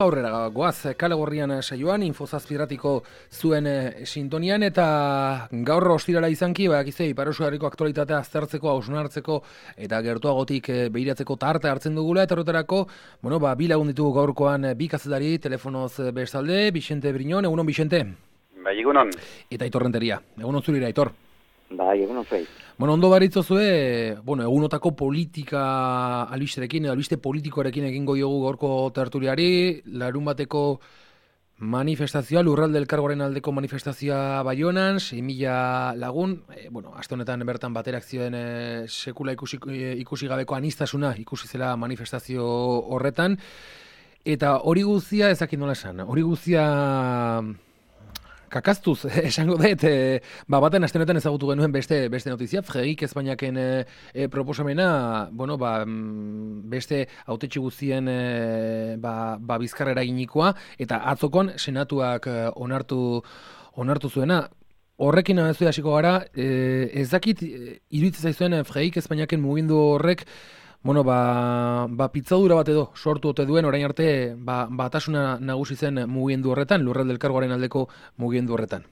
Aurrera goaz, Kale Gorrian saioan, Infozazpiratiko zuen sintonian, eta gaur ostirala izanki, bakizei, Ipar Euskal Herriko aktualitatea aztertzeko, hausnartzeko eta gertuagotik behiratzeko tarte hartzen dugula, eta horretarako, bi lagun ditugu gaurkoan bi kazetari, telefonoz bestalde, Bixente Briñon, egunon Bixente? Bai, egunon. Eta Aitor Renteria, egunon zurira, Aitor? Bai, egunon zuei. Ondo baritzozue, egunotako politika albisterekin, albiste politikoarekin egingo diogu gaurko tertuliari, larun bateko manifestazioa, Lurralde Elkargoaren aldeko manifestazioa Baionan, 6.000 lagun, aste honetan bertan baterak zioen sekula ikusi gabeko aniztasuna ikusi zela manifestazio horretan, eta hori guztia ezakit nola esan, hori guztia kakaztuz, esango dut, baten aste honetan ezagutu genuen beste notizia, Fregik Espainiaken proposamena, beste hautetxe guztien bizkarra eraginikoa, eta atzokon senatuak onartu zuena. Horrekin abezu hasiko gara, ez dakit iruditzen zaizuen Fregik Espainiaken mugindu horrek, pitzadura bat edo sortu ote duen, orain arte batasuna nagusi zen mugimendu horretan, Lurralde Elkargoaren aldeko mugimendu horretan.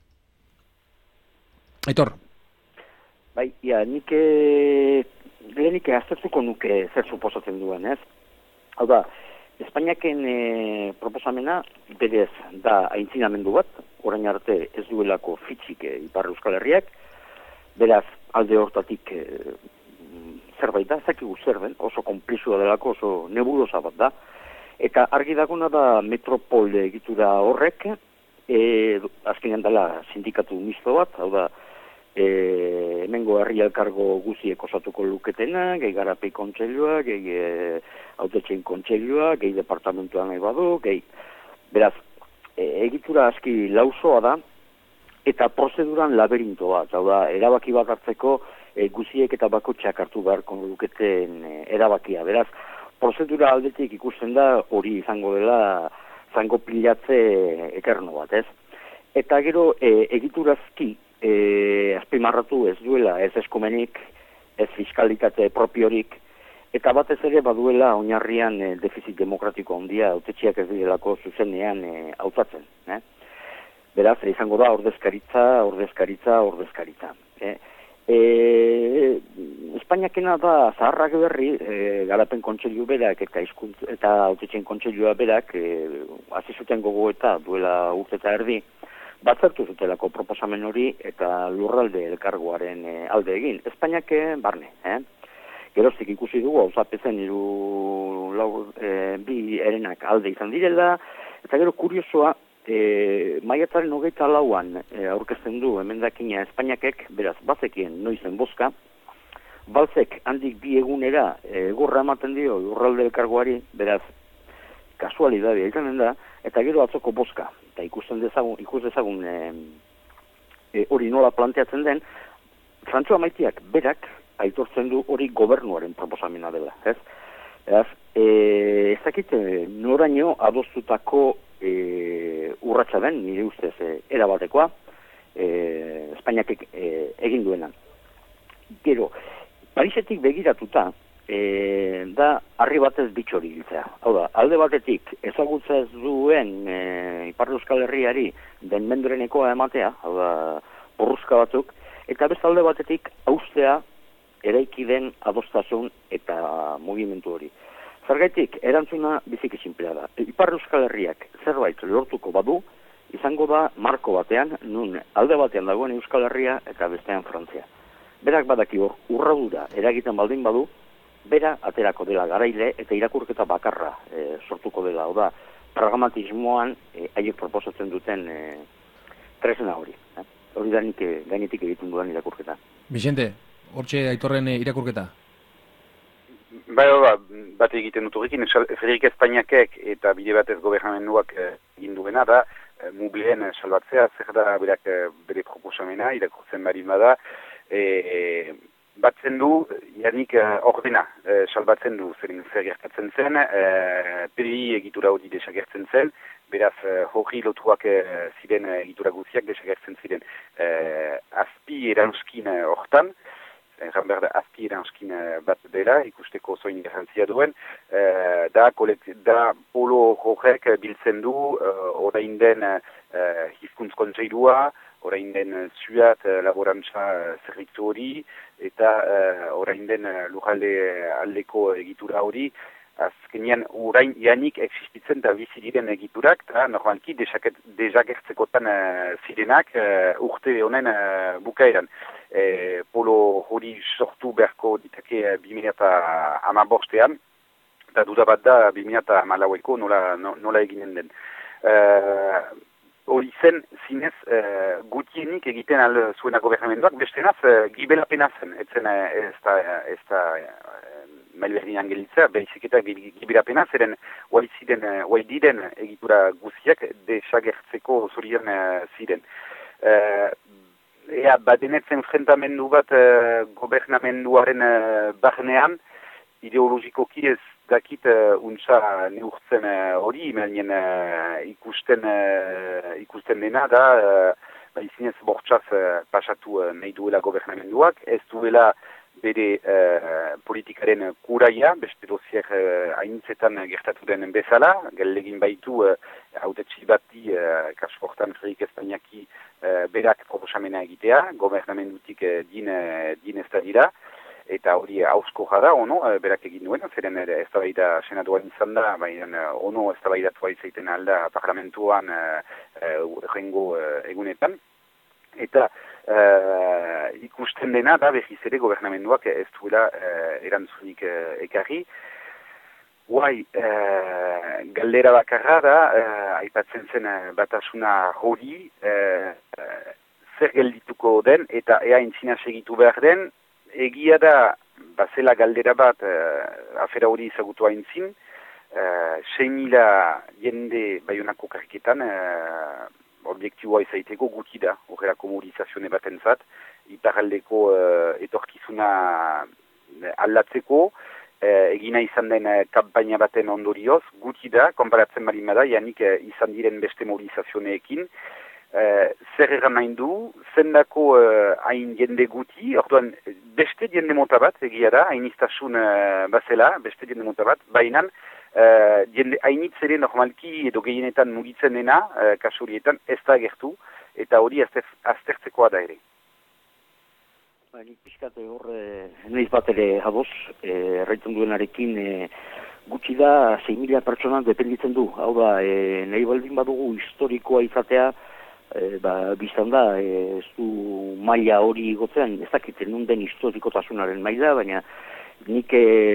Aitor? Bai, nik aztertuko nuke zer suposatzen duen, ez? Hau da, Espainiaken proposamena berez da aintzinamendu bat, orain arte ez duelako fitxik Ipar Euskal Herriak, beraz alde hortatik zerbait da, ezakigu zerben, oso konplizua delako, oso nebulosa bat da, eta argi daguna da metropole egitura horrek, azkenean dela sindikatu misto bat, hau da, hemengo herri elkargo guziek osatuko luketena, gehi garapei kontseilua, gehi hautetxein kontseilua, gehi departamentuan nahi badu, beraz, egitura aski lausoa da, eta prozeduran laberinto bat, hau da, erabaki bat hartzeko guziek eta bakotxeak hartu beharko luketen erabakia. Beraz, prozedura aldetik ikusten da hori izango dela zango pilatze eterno bat, ez? Eta gero, egiturazki azpimarratu ez duela, ez eskumenik, ez fiskalitate propiorik, eta batez ere baduela oinarrian defizit demokratiko handia hautetxeak ez direlako zuzenean hautatzen. Beraz, izango da ordezkaritza. Espainiakena da zaharrak berri, garapen kontseilu berak eta hautetxeen kontseilua berak hasi zuten gogoeta duela urte eta erdi, batzartu zutelako proposamen hori eta Lurralde Elkargoaren alde egin. Espainiak barne, Geroztik ikusi dugu, hauzapezen bi erenak alde izan direla, eta gero kuriosoa, maiatzaren 24an aurkezten du emendakina Espainiakek, beraz, bazekien noizen bozka, balzek handik bi egunera gorra ematen dio Lurralde Elkargoari, beraz, kasualidadea izanen da, eta gero atzoko bozka, eta ikus dezagun hori nola planteatzen den, Frantxoa Maitiak berak aitortzen du hori gobernuaren proposamena dela, ez? Beraz, ez dakit noraino adostutako urratsa den, nire ustez erabatekoa, Espainiak egin duena. Gero, Parisetik begiratuta, da harri batez bitxori hiltzea. Hau da, alde batetik ezagutza ez duen Ipar Euskal Herriari den mendurenekoa ematea, hau da, borruzka batzuk, eta beste alde batetik haustea eraiki den adostasun eta mugimendu hori. Zergaitik, erantzuna biziki sinplea da. Ipar Euskal Herriak zerbait lortuko badu, izango da marko batean, nun alde batean dagoen Euskal Herria eta bestean Frantzia. Berak badaki urradura eragiten baldin badu, bera aterako dela garaile eta irakurketa bakarra sortuko dela. Oda, pragmatismoan haiek proposatzen duten tresna hori. Hori da nik gainetik egiten dudan irakurketa. Bixente, hortxe Aitorren irakurketa? Bat egiten dut horrekin, Fregik Espainiakek eta bide batez gobernamenduak egin duena da, mubilen salbatzea, zer da berak bere proposamena, irakurtzen barin bada, batzen du, janik ordena salbatzen du, zer gertatzen zen, PDI egitura hori desagertzen zen, beraz hori lotuak ziren egitura guziak desagertzen ziren azpi erauzkin hortan, erran behar da azpi eranskin bat dela, ikusteko zoin garrantzia duen, da polo horrek biltzen du, orain den hizkuntz kontseilua, orain den zuat laborantza zerbitzu hori, eta orain den lurralde aldeko egitura hori, azkenean orain janik existitzen da bizi diren egiturak, eta normalki desagertzekotan zirenak urte honen bukaeran. Polo hori sortu beharko ditake 2015-ean, eta dudabat da 2014-eko nola eginen den. Hori zen, zinez, gutienik egiten zuena gobernamenduak, bestenaz, gibelapena zen, etzen ez da mailberdinan gelitza, behizik eta gibelapena, zeren guai diren egitura guziak desagertzeko zurian ziren. Badenetzen enfrentamendu bat gobernamenduaren barnean, ideologikoki ez dakit untsa neurtzen hori, menien ikusten dena da, izinez bortxaz pasatu nahi duela gobernamenduak, ez duela bere politikaren kuraia, beste dozier hainitzetan gertatu den bezala, gallegin baitu hautetsi bati, kasu hortan Frederik Espainiaki berak proposamena egitea, gobernamendutik din ez da dira, eta hori hausko jada, berak egin duen, zeren ez da baita senatuan izan da, ez da baita izaiten alda parlamentuan rengo egunetan. Eta ikusten dena da behiz ere gobernamenduak ez duela erantzunik ekarri. Guai, galdera bakarra da, aipatzen zen batasuna hori, zer geldituko den eta ea entzina segitu behar den, egia da, bazela galdera bat afera hori izagutu haintzin, 6.000 jende Baionako kariketan, objektiboa izaiteko guti da, horrelako mobilizazione batentzat, iparraldeko etorkizuna aldatzeko, egina izan den kampaina baten ondorioz, guti da, konparatzen bali bada, janik izan diren beste mobilizazioneekin, zer erran nahi du, zendako hain jende guti, orduan beste jende mota bat, egia da, hain iztasun bazela, beste jende mota bat, bainan, hainitz ere normalki edo gehienetan mugitzen dena, kasurietan, ez da gertu, eta hori aztertzekoa da ere. Nik pixkate hor, nahiz bat ere haboz, erraitzen duenarekin, gutxi da 6.000 pertsonan dependitzen du. Hau da, nahi baldin badugu historikoa izatea, biztan da, ez du maila hori igotzen, ez dakiten nunden historikotasunaren maila, baina nik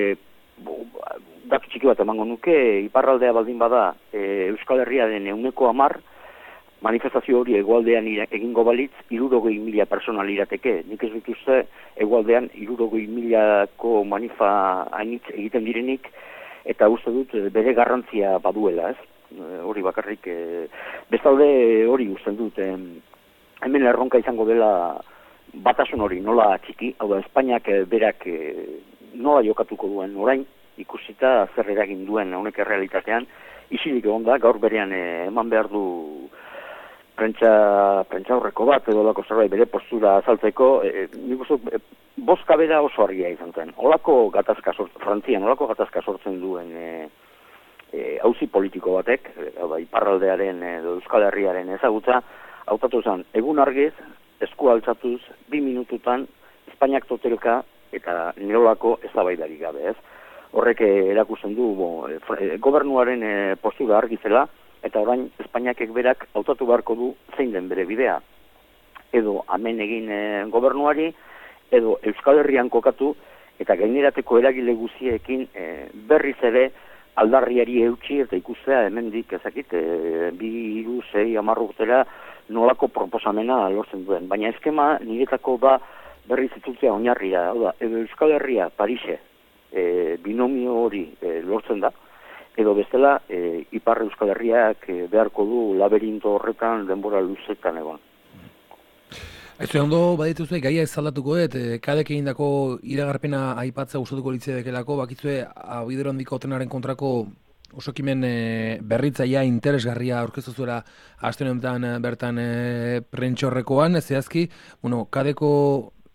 datu txiki bat emango nuke, iparraldea baldin bada Euskal Herriaren 110, manifestazio hori egualdean egingo balitz 60.000 persona lirateke. Nik ez dut uste egualdean 60.000ko manifa hainitz egiten direnik, eta uste dut bere garrantzia baduela, ez? Hori bakarrik, bestalde hori usten dut, hemen erronka izango dela batasun hori nola txiki, hau da Espainiak berak nola jokatuko duen orain, ikusita zer eragin duen honek errealitatean, isilik egon da, gaur berean eman behar du prentsa horreko bat, edo lako zerbait bere postura azaltzeko, nik uste, bozka bera oso argia izan zen. Frantzian olako gatazka sortzen duen auzi politiko batek, iparraldearen edo Euskal Herriaren ezagutza, hautatu zen, egun argiz, esku altzatuz, 2 minututan, Espainiak totelka eta neolako eztabaidarik gabe, ez? Horrek erakusten du gobernuaren postura argizela, eta orain Espainiakek berak hautatu beharko du zein den bere bidea. Edo hemen egin gobernuari, edo Euskal Herrian kokatu, eta gainerateko eragile guziekin berriz ere aldarriari eutxi eta ikustea hemendik ezakit 2, 3, 6, 10 urtera nolako proposamena lortzen duen. Baina eskema niretako da berriz itzultzea oinarria, hau da, edo Euskal Herria, Parise, binomio hori lortzen da, edo bestela Ipar Euskal Herriak beharko du laberinto horretan denbora luzetan egon. Aizu, ondo badituzue, gaia ez aldatuko kadek egindako iragarpena aipatza gustatuko litzedekelako, bakitzue abidero handiko trenaren kontrako osokimen berritzaia interesgarria aurkeztu zuela aste honetan bertan prentxorrekoan, zehazki, kadeko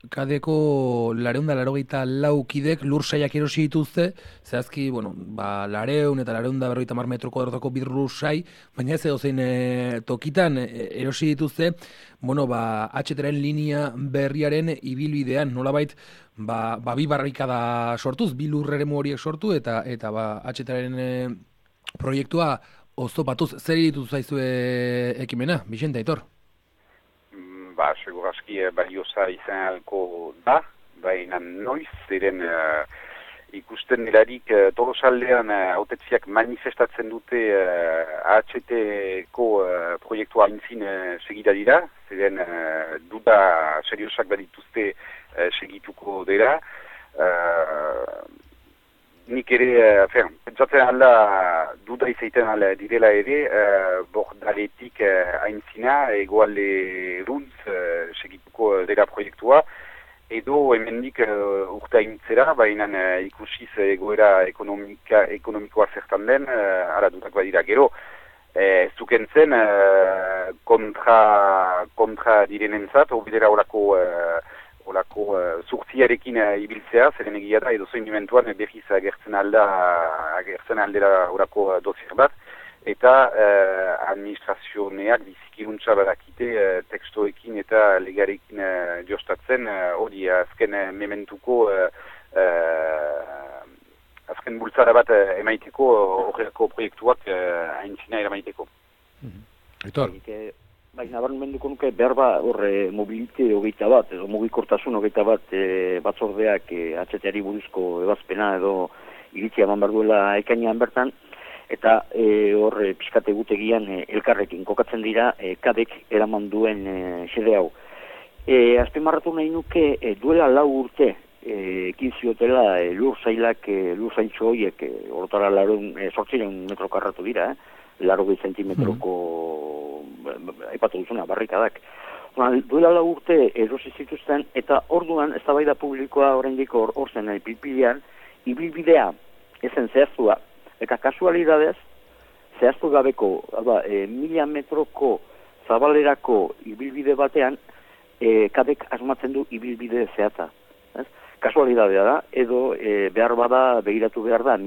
kadeko 284 kidek lur saiak erosi dituzte, zehazki, bueno, 200 eta 250 metro kuadratoko bir lur sai, baina ez edozein tokitan erosi dituzte, bueno, HTren linea berriaren ibilbidean, nolabait, bi barrikada sortuz, bi lur eremu horiek sortu, eta HTren proiektua oztopatuz. Zer iritu zaizue ekimena, Bixente, Aitor? Segurazki baliosa izan alko da, baina noiz, ziren ikusten delarik Tolosaldean hautetziak manifestatzen dute AHT-ko proiektua aintzin segida dira, ziren duda seriosak badituzte segituko dira. Nik ere, pentsatzen alda duda izaiten alda direla ere, bordaletik aintzina, egoalde runtz segituko dela proiektua, edo hemendik urte aintzera, baina ikusiz egoera ekonomikoa zertan den, ara dudak badira gero, zukentzen kontra direnentzat, obidera olako zurtziarekin ibiltzea, zeren egia da, edo zoin momentuan berriz agertzen aldera olako dozier bat, eta administrazioneak bizikiruntza badakite tekstoekin eta legarekin jostatzen, hori azken mementuko azken bultzara bat emaiteko, horreko proiektuak aintzina eramaiteko. Aitor? Baina nabarmenduko nuke behar horre mobilite hogeita bat, edo mugikortasun hogeita bat batzordeak HT-ari buruzko ebazpena edo iritzia eman behar duela ekainean bertan, eta horre pixkate gutegian elkarrekin kokatzen dira kadek eraman duen xede hau. Azpimarratu nahi nuke duela 4 urte ekin ziotela lur zaintxo horiek, horretara 800 metro karratu dira, 80 zentimetroko aipatu duzuna, barrikadak. Duela 4 urte erosi zituzten, eta orduan eztabaida publikoa oraindik hor zen pilpilean, ibilbidea ezen zehaztua, eta kasualidadez zehaztu gabeko 1000 metroko zabalerako ibilbide batean kadek asmatzen du ibilbide zehatza. Kasualidadea da, edo behar bada, begiratu behar da,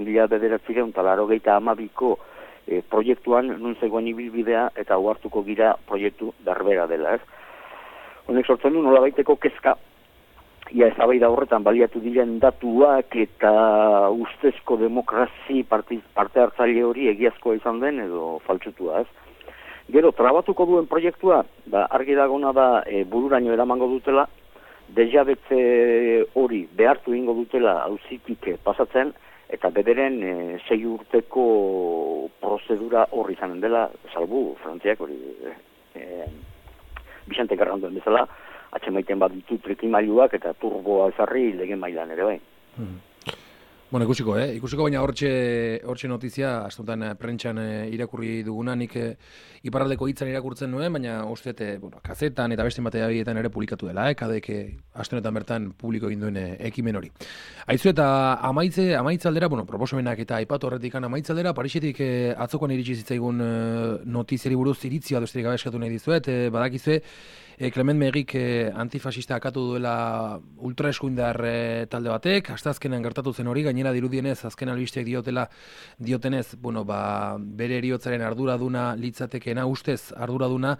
1992ko proiektuan nun zegoen ibilbidea eta uhartuko gira proiektu berbera dela, Honek sortzen du nolabaiteko kezka, ia eztabaida horretan baliatu diren datuak eta ustezko demokrazi parte hartzaile hori egiazkoa izan den edo faltsutua, Gero, trabatuko duen proiektua, argi dagona da bururaino eramango dutela, dejabetze hori behartu ingo dutela auzitik pasatzen, eta bederen 6 urteko prozedura horri izanen dela, salbu Frantziak hori Bixente Garranduen bezala, atxemaiten bat ditu trikimailuak eta turboa ezarri legen mailan ere bai. Bueno, ikusiko baina hortxe notizia, astontan prentxan irakurri duguna, nik iparraldeko hitzan irakurtzen nuen, baina usteet, kazetan eta beste materialetan ere publikatu dela, kadek astonetan bertan publiko egin duen ekimen hori. Aizu eta amaitzaldera, proposamenak eta aipatu horretikan amaitzaldera, Parisetik atzokoan iritsi zitzaigun notiziari buruz iritzia besterik gabe eskatu nahi dizuet, badakizue, Clement Megik antifasista akatu duela ultraeskuindar talde batek, asteazkenean gertatu zen hori, gainera dirudienez, azken albisteak diotenez, bere heriotzaren arduraduna litzatekeena, ustez arduraduna,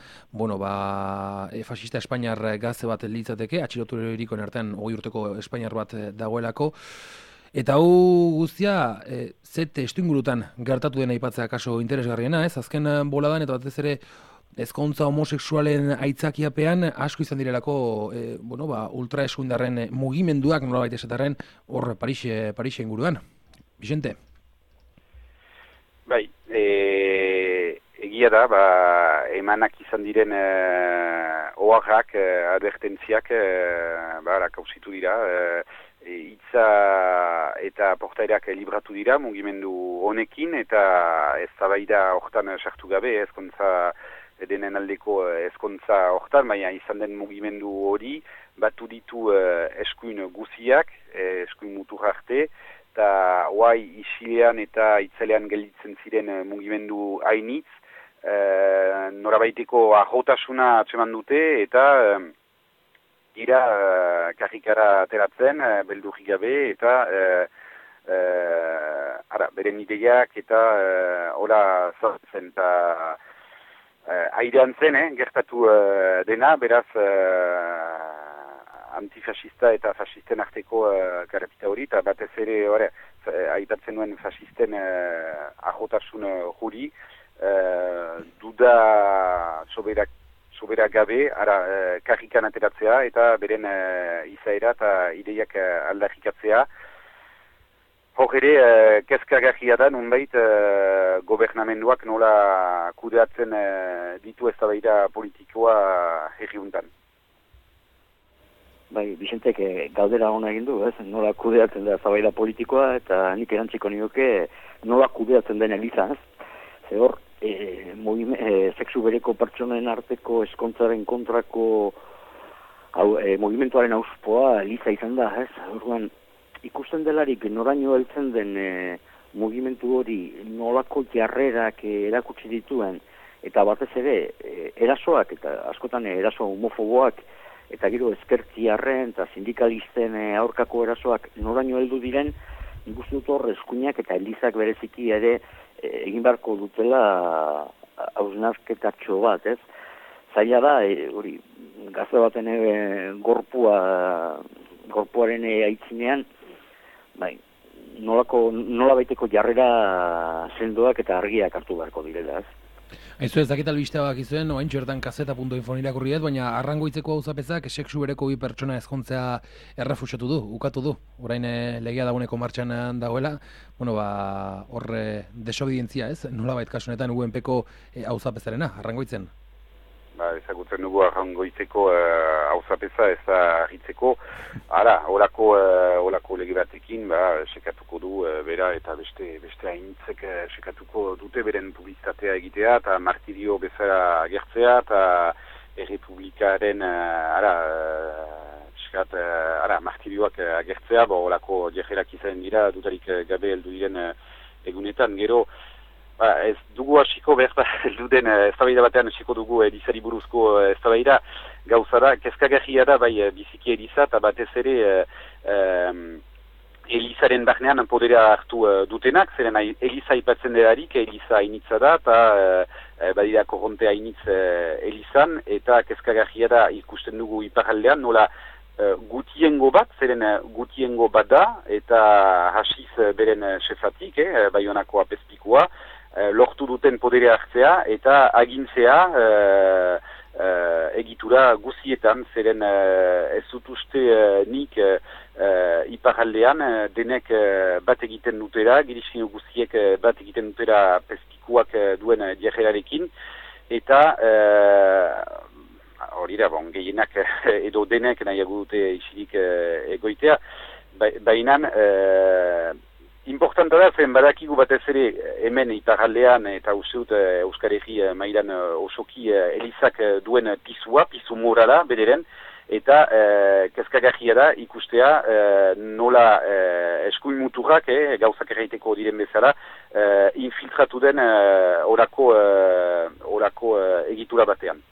fascista espainiar gazte bat litzateke, atxilotu erikoen artean 20 urteko espainiar bat dagoelako, eta hau guztia, testuingurutan gertatu dena aipatzea kaso interesgarriena, azken boladan, eta batez ere, ezkontza homosexualen aitzakiapean asko izan direlako ultraeskuindarren mugimenduak nolabait esatarren hor Parise inguruan. Bixente? Bai, egia da, emanak izan diren oharrak, advertentziak kausitu dira, hitza eta portairak libratu dira mugimendu honekin, eta eztabaida hortan sartu gabe, ezkontza denen aldeko ezkontza hortan, baina izan den mugimendu hori, batu ditu eskuin guziak, eskuin mutur arte, eta hoai isilean eta itzalean gelditzen ziren mugimendu hainitz, norabaiteko ahotasuna atseman dute, eta dira karrikara ateratzen, beldurri gabe, eta beren ideiak eta hola sortzen, eta airean zen, gertatu dena, beraz antifascista eta fascisten arteko garapita hori, eta batez ere, aipatzen nuen fascisten ahotasun juri, duda sobera gabe, karrikan ateratzea eta beren izaera eta ideiak aldarrikatzea. Hor ere, kezkagarria da, nonbait, gobernamenduak nola kudeatzen ditu eztabaida politikoa herriuntan. Bai, Bizentek galdera hona egin du, nola kudeatzen da eztabaida politikoa, eta nik erantziko nioke nola kudeatzen den Eliza, Ze hor, sexu bereko pertsonen arteko eskontzaren kontrako movimentuaren auspoa Eliza izan da, Orduan, ikusten delarik noraino heltzen den mugimendu hori nolako jarrerak erakutsi dituen, eta batez ere erasoak, eta askotan eraso homofoboak, eta gero ezkertziarren eta sindikalisten aurkako erasoak noraino heldu diren, ikusten dut hor eskuinak eta Elizak bereziki ere egin beharko dutela hausnarketatxo bat, Zaila da, hori, gazte baten gorpuaren aitzinean, bai, nola baiteko jarrera sendoak eta argiak hartu beharko direla, Aizu ez dakit albistea bakizuen, oain txertan kaseta.info irakurriet, baina arrangoitzeko gauzapezak sexu bereko bi pertsona ezkontzea errefusatu du, ukatu du. Orain legea dagoeneko martxan dagoela, horre desobedientzia nolabait kasunetan UNPko gauzapezarena, arrangoitzen. Ezagutzen dugu arrangoitzeko hauzapeza ez da argitzeko. Horako lege batekin, sekatuko du bera eta beste hainitzek sekatuko dute beren publizitatea egitea eta martirio bezala agertzea eta errepublikaren martirioak agertzea, horako jerrerak izan dira dutarik gabe heldu diren egunetan. Gero, ez dugu hasiko behar elduden eztabaida batean hasiko dugu Elizari buruzko eztabaida gauza da, kezkagarria da bai biziki Eliza eta batez ere Elizaren barnean poderea hartu dutenak, zeren Eliza aipatzen delarik, Eliza hainitza da eta badira korronte hainitz Elizan eta kezkagarria da ikusten dugu iparaldean nola gutiengo bat, zeren gutiengo bat da eta hasiz beren sefatik, Baionako apezpikua, lortu duten poderea hartzea eta agintzea egitura guzietan, zeren ez dut uste nik iparaldean denek bat egiten dutera, girizkino guziek bat egiten dutera pezpikuak duen jarrerarekin, eta hori da, gehienak edo denek nahiago dute isilik egoitea, baina importanta da, zen badakigu batez ere hemen iparaldean eta usteut Euskal Herri mailan osoki Elizak duen pisu morala bederen, eta kezkagarria da ikustea nola eskuin muturrak gauzak erraiteko diren bezala infiltratu den orako egitura batean.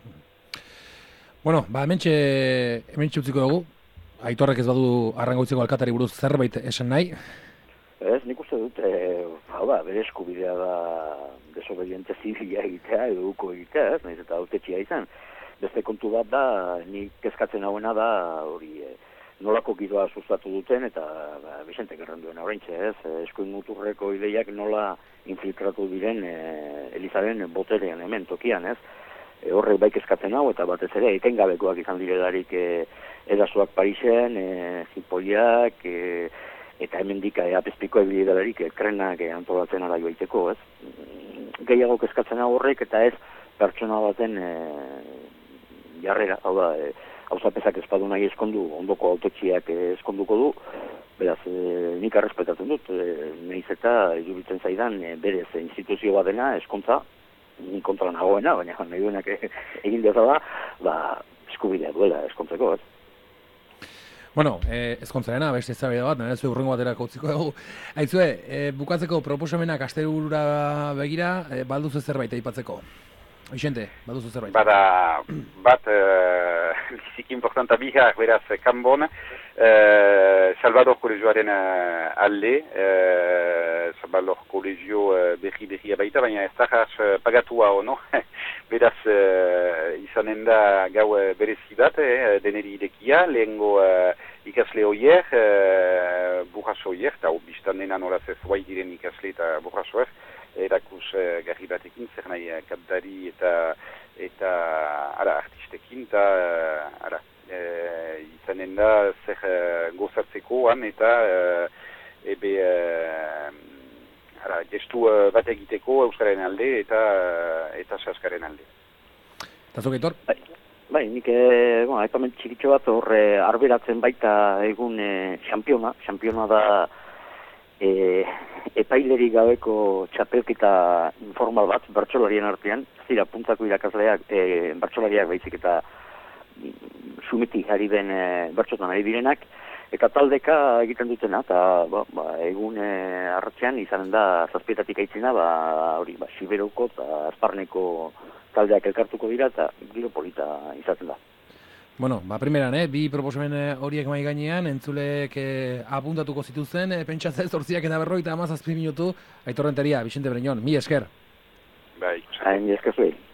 Hementxe utziko dugu. Aitorrek ez badu arrangoitzeko alkatari buruz zerbait esan nahi? Nik uste dut, bere eskubidea da desobediente zibila egitea edo uko egitea, nahiz eta autetxia izan. Beste kontu bat da, nik kezkatzen hauena da, hori nolako giroa sustatu duten, eta Bizentek erranduen horreintxe, eskuin muturreko ideiak nola infiltratu diren Elizaren boterean hemen tokian, Horrek bai kezkatzen hau, eta batez ere, etengabekoak izan direlarik erasoak Parisen, Zipoliak, eta hemendik apezpiko ebilidalarik krenak antolatzen ara joaiteko, Gehiago kezkatzen horrek eta ez pertsona baten jarrera, hau da, hauzapezak espadu nahi eskondu, ondoko autetxiak eskonduko du, beraz, nik arrespetatzen dut, nahiz eta iruditzen zaidan berez instituzio bat dena, eskontza, nik kontra nagoena, baina nahi duenak egin dezala, eskubidea duela eskontzeko, ezkontzarena, beste eztabaida bat, nire zuen urrengo baterako utziko dugu. Aizue, bukatzeko proposamenak asteburura begira, balduzu zerbait aipatzeko? Vicente, baduzu zerbait. Bada, bat, biziki importanta bihar, beraz, kanbon, Salvador Kolegioaren alde, Salvador Kolegio berri baita, baina ez da pagatua ono, beraz, izanen da gau berezi bat, deneri idekia, lehengo ikasle hoier, burraso hoier, eta biztan dena nolaz ez guai diren ikasle eta burraso hoier, erakus garri batekin, zer nahi kantari eta artistekin, eta izanen da zer gozatzekoan eta gestu bat egiteko Euskaren alde eta Saskaren alde. Eta zuk, Aitor? Bai, nik aipamen txikitxo bat horre arberatzen baita egun xampiona da epaileri gabeko txapelketa informal bat, bertsolarien artean, zira puntzako irakasleak, bertsolariak baizik eta sumiti ari den bertsotan ari direnak, eta taldeka egiten dutena, eta egun arratzean izanen da zazpietatik aitzina, Siberoko eta Esparneko taldeak elkartuko dira, eta giro polita izaten da. Bueno, primeran, bi proposamen horiek mai gainean, entzulek apuntatuko zituzen, pentsatzez 8:57 minutu, Aitor Renteria, Vicente Breñón, mi esker. Bai, mi esker zuei.